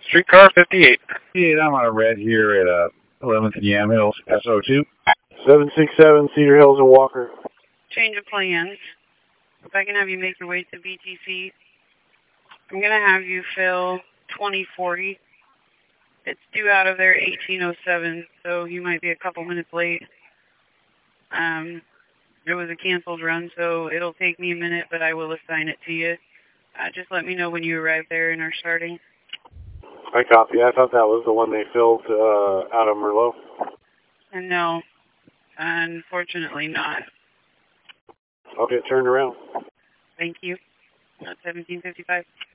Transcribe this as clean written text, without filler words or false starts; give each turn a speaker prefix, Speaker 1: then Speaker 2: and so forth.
Speaker 1: Streetcar 58.
Speaker 2: 58, I'm on a red here at 11th and Yam Hills, SO2.
Speaker 3: 767 Cedar Hills and Walker.
Speaker 4: Change of plans. If I can have you make your way to BTC, I'm going to have you fill 2040. It's due out of there 1807, so you might be a couple minutes late. It was a canceled run, so it'll take me a minute, but I will assign it to you. Just let me know when you arrive there and are starting.
Speaker 3: I copy. I thought that was the one they filled out of Merlot.
Speaker 4: And no, unfortunately not.
Speaker 3: I'll get turned around.
Speaker 4: Thank you. 1755.